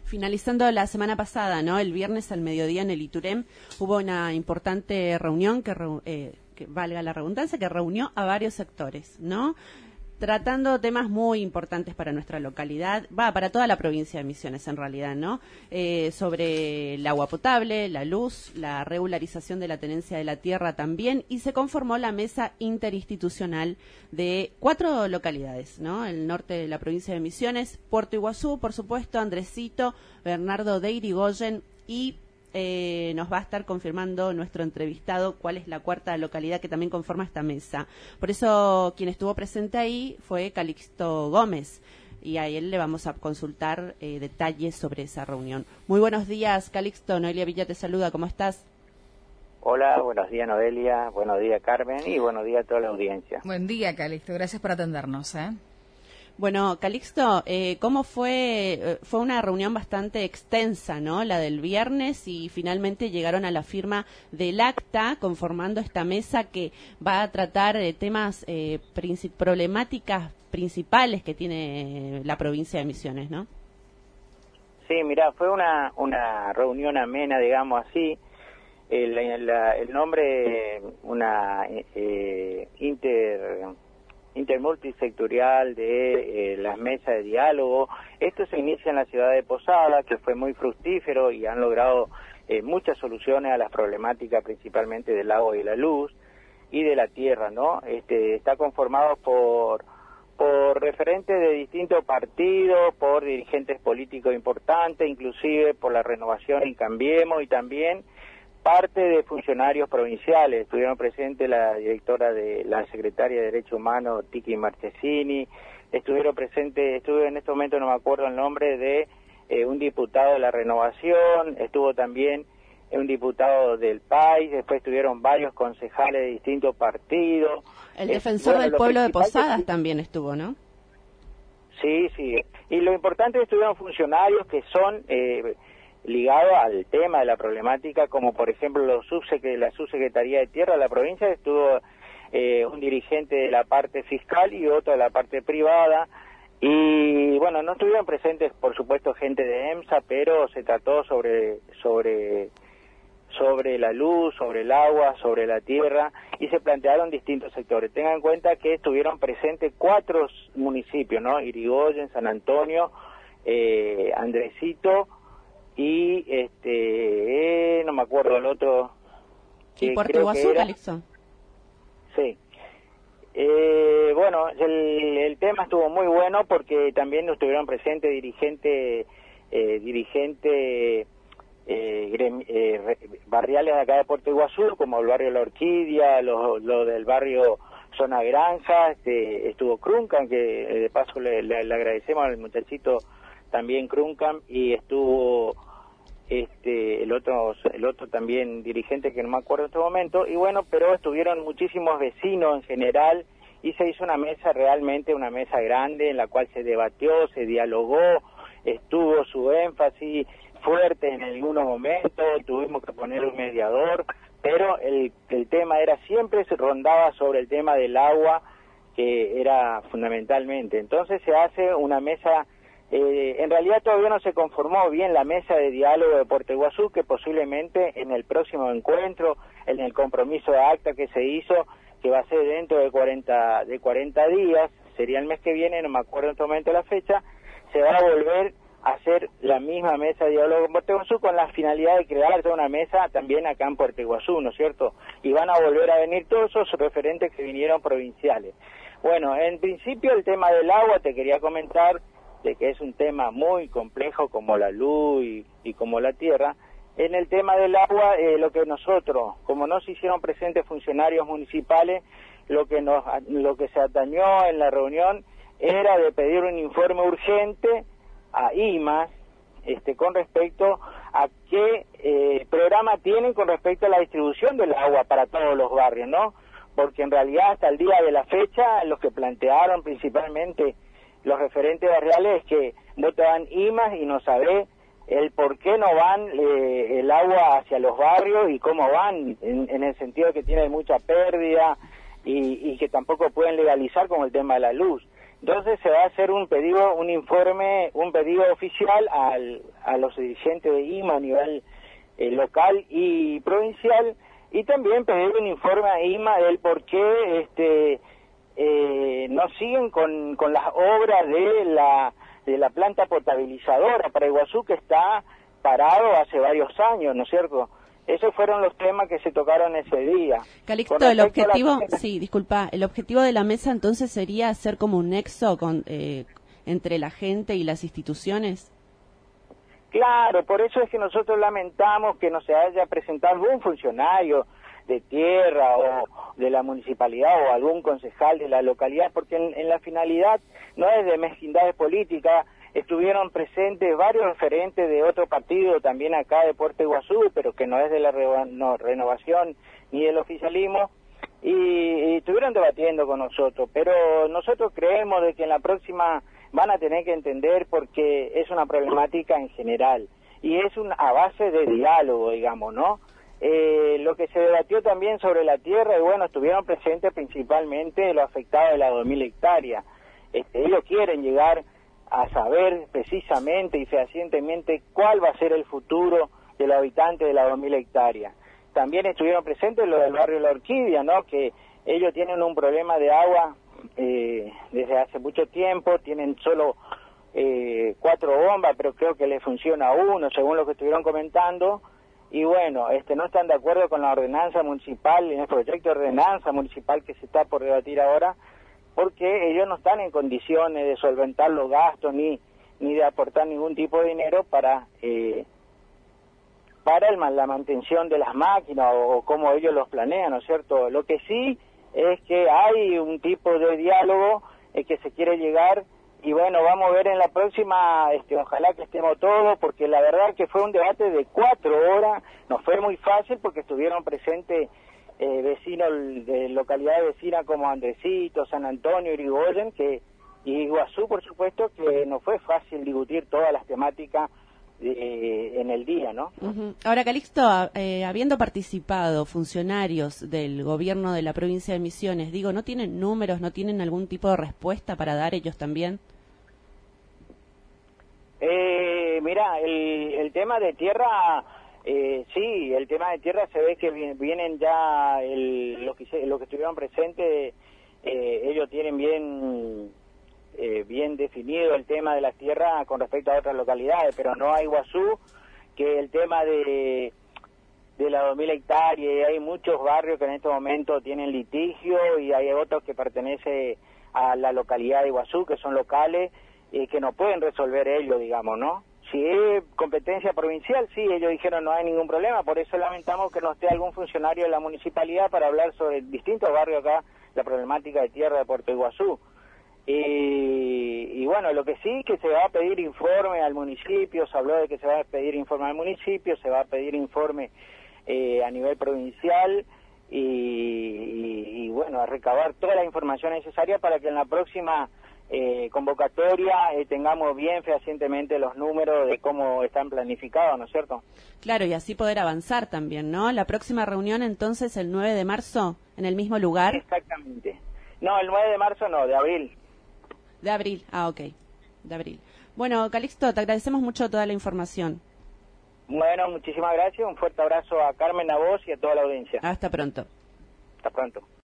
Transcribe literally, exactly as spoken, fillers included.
Finalizando la semana pasada, ¿no? El viernes al mediodía en el Iturem hubo una importante reunión que, eh, que valga la redundancia, que reunió a varios sectores, ¿no? Tratando temas muy importantes para nuestra localidad, va, para toda la provincia de Misiones en realidad, ¿no? Eh, sobre el agua potable, la luz, la regularización de la tenencia de la tierra también, y se conformó la mesa interinstitucional de cuatro localidades, ¿no? El norte de la provincia de Misiones, Puerto Iguazú, por supuesto, Andresito, Bernardo de Irigoyen y Eh, nos va a estar confirmando nuestro entrevistado cuál es la cuarta localidad que también conforma esta mesa. Por eso quien estuvo presente ahí fue Calixto Gómez y a él le vamos a consultar eh, detalles sobre esa reunión. Muy buenos días, Calixto. Noelia Villa te saluda, ¿cómo estás? Hola, buenos días Noelia, buenos días Carmen y buenos días a toda la audiencia. Buen día, Calixto, gracias por atendernos, ¿eh? Bueno, Calixto, eh, ¿cómo fue? Fue una reunión bastante extensa, ¿no? La del viernes, y finalmente llegaron a la firma del acta conformando esta mesa que va a tratar eh, temas, eh, princip- problemáticas principales que tiene la provincia de Misiones, ¿no? Sí, mira, fue una, una reunión amena, digamos así. El, el, el nombre, una eh, inter... intermultisectorial de eh, las mesas de diálogo. Esto se inicia en la ciudad de Posada, que fue muy fructífero y han logrado eh, muchas soluciones a las problemáticas principalmente del agua y la luz y de la tierra, ¿no? Este, está conformado por por referentes de distintos partidos, por dirigentes políticos importantes, inclusive por la Renovación y Cambiemos, y también parte de funcionarios provinciales. Estuvieron presentes la directora de la secretaria de Derechos Humanos, Tiki Marchesini, estuvieron presentes, estuve en este momento no me acuerdo el nombre de eh, un diputado de la Renovación, estuvo también un diputado del país, después estuvieron varios concejales de distintos partidos. El defensor eh, bueno, del pueblo de Posadas que... también estuvo, ¿no? Sí, sí, y lo importante es que estuvieron funcionarios que son eh, ligado al tema de la problemática, como por ejemplo los subsecre la subsecretaría de Tierra de la provincia, estuvo eh, un dirigente de la parte fiscal y otro de la parte privada, y bueno, no estuvieron presentes por supuesto gente de EMSA, pero se trató sobre sobre sobre la luz, sobre el agua, sobre la tierra, y se plantearon distintos sectores. Tengan en cuenta que estuvieron presentes cuatro municipios, ¿no? Irigoyen, San Antonio, eh, Andresito, y este eh, no me acuerdo el otro. ¿Y Puerto Iguazú, Calixto? Sí. Eh, bueno, el, el tema estuvo muy bueno porque también estuvieron presentes dirigentes eh, dirigente, eh, grem, eh, barriales de acá de Puerto Iguazú, como el barrio La Orquídea, lo, lo del barrio Zona Granja, este, estuvo Cruncan, que eh, de paso le, le, le agradecemos al muchachito también Cruncan, y estuvo este el otro el otro también dirigente que no me acuerdo en este momento, y bueno, pero estuvieron muchísimos vecinos en general y se hizo una mesa, realmente una mesa grande en la cual se debatió, se dialogó, estuvo su énfasis fuerte en algunos momentos, tuvimos que poner un mediador, pero el, el tema era siempre se rondaba sobre el tema del agua, que era fundamentalmente. Entonces se hace una mesa. Eh, en realidad todavía no se conformó bien la mesa de diálogo de Puerto Iguazú, que posiblemente en el próximo encuentro, en el compromiso de acta que se hizo, que va a ser dentro de cuarenta días, sería el mes que viene, no me acuerdo en este momento la fecha, se va a volver a hacer la misma mesa de diálogo en Puerto Iguazú con la finalidad de crear una mesa también acá en Puerto Iguazú, ¿no es cierto? Y van a volver a venir todos esos referentes que vinieron provinciales. Bueno, en principio el tema del agua te quería comentar de que es un tema muy complejo como la luz y, y como la tierra. En el tema del agua, eh, lo que nosotros, como no se hicieron presentes funcionarios municipales, lo que nos, lo que se atañó en la reunión era de pedir un informe urgente a I M A S, este, con respecto a qué eh, programa tienen con respecto a la distribución del agua para todos los barrios, ¿no? Porque en realidad hasta el día de la fecha, los que plantearon principalmente los referentes barriales es que no te dan I M A S y no sabés el por qué no van eh, el agua hacia los barrios y cómo van, en, en el sentido de que tiene mucha pérdida y, y que tampoco pueden legalizar como el tema de la luz. Entonces se va a hacer un pedido, un informe, un pedido oficial al, a los dirigentes de I M A a nivel eh, local y provincial, y también pedir un informe a I M A del por qué este, eh, no siguen con, con las obras de la, de la planta potabilizadora para Iguazú, que está parado hace varios años, ¿no es cierto? Esos fueron los temas que se tocaron ese día. Calixto, el objetivo, la... sí, disculpa, el objetivo de la mesa entonces sería hacer como un nexo con, eh, entre la gente y las instituciones. Claro, por eso es que nosotros lamentamos que no se haya presentado algún funcionario de tierra o de la municipalidad o algún concejal de la localidad, porque en, en la finalidad no es de mezquindades políticas. Estuvieron presentes varios referentes de otro partido también acá de Puerto Iguazú, pero que no es de la re, no, renovación ni del oficialismo, y, y estuvieron debatiendo con nosotros, pero nosotros creemos de que en la próxima van a tener que entender porque es una problemática en general y es una, a base de diálogo, digamos, ¿no? Eh, lo que se debatió también sobre la tierra, y bueno, estuvieron presentes principalmente los afectados de las dos mil hectáreas. Este, ellos quieren llegar a saber precisamente y fehacientemente cuál va a ser el futuro de los habitantes de las dos mil hectáreas. También estuvieron presentes los del barrio La Orquídea, ¿no? Que ellos tienen un problema de agua eh, desde hace mucho tiempo, tienen solo eh, cuatro bombas, pero creo que les funciona uno, según lo que estuvieron comentando, y bueno, este no están de acuerdo con la ordenanza municipal, en el proyecto de ordenanza municipal que se está por debatir ahora, porque ellos no están en condiciones de solventar los gastos ni ni de aportar ningún tipo de dinero para eh, para el, la mantención de las máquinas o, o como ellos los planean, ¿no es cierto? Lo que sí es que hay un tipo de diálogo eh, que se quiere llegar, y bueno, vamos a ver en la próxima, este, ojalá que estemos todos, porque la verdad que fue un debate de cuatro horas, no fue muy fácil porque estuvieron presentes Eh, vecinos de localidades vecinas como Andresito, San Antonio, Irigoyen, que y Iguazú, por supuesto, que no fue fácil discutir todas las temáticas eh, en el día, ¿no? Uh-huh. Ahora, Calixto, eh, habiendo participado funcionarios del gobierno de la provincia de Misiones, digo, ¿no tienen números, no tienen algún tipo de respuesta para dar ellos también? Eh, mira, el, el tema de tierra... Eh, sí, el tema de tierra se ve que vienen ya, el, los, que, los que estuvieron presentes, eh, ellos tienen bien eh, bien definido el tema de las tierras con respecto a otras localidades, pero no a Iguazú, que el tema de, de las dos mil hectáreas, hay muchos barrios que en este momento tienen litigio y hay otros que pertenecen a la localidad de Iguazú, que son locales, y eh, que no pueden resolver ellos, digamos, ¿no? Si es competencia provincial, sí, ellos dijeron no hay ningún problema, por eso lamentamos que no esté algún funcionario de la municipalidad para hablar sobre distintos barrios acá, la problemática de tierra de Puerto Iguazú. Y, y bueno, lo que sí que se va a pedir informe al municipio, se habló de que se va a pedir informe al municipio, se va a pedir informe eh, a nivel provincial y, y, y bueno, a recabar toda la información necesaria para que en la próxima... Eh, convocatoria eh, tengamos bien fehacientemente los números de cómo están planificados, ¿no es cierto? Claro, y así poder avanzar también, ¿no? La próxima reunión entonces el nueve de marzo, en el mismo lugar. Exactamente. No, el nueve de marzo no, de abril. De abril, ah, ok, de abril. Bueno, Calixto, te agradecemos mucho toda la información. Bueno, muchísimas gracias, un fuerte abrazo a Carmen, a vos y a toda la audiencia. Hasta pronto. Hasta pronto.